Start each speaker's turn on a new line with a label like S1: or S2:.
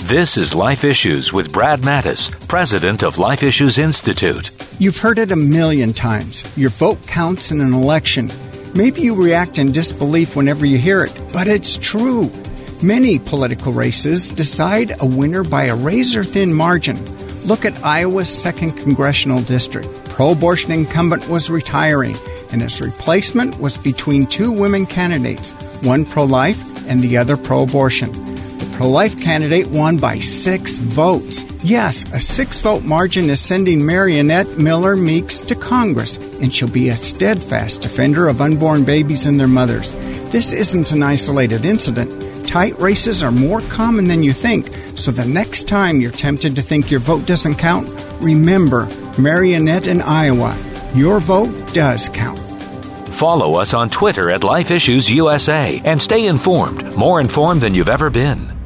S1: This is Life Issues with Brad Mattis, president of Life Issues Institute.
S2: You've heard it a million times. Your vote counts in an election. Maybe you react in disbelief whenever you hear it, but it's true. Many political races decide a winner by a razor-thin margin. Look at Iowa's 2nd Congressional District. Pro-abortion incumbent was retiring, and his replacement was between two women candidates, one pro-life and the other pro-abortion. The pro-life candidate won by 6 votes. Yes, a 6-vote margin is sending Mariannette Miller Meeks to Congress, and she'll be a steadfast defender of unborn babies and their mothers. This isn't an isolated incident. Tight races are more common than you think, so the next time you're tempted to think your vote doesn't count, remember Mariannette in Iowa. Your vote does count.
S1: Follow us on Twitter at Life Issues USA and stay informed, more informed than you've ever been.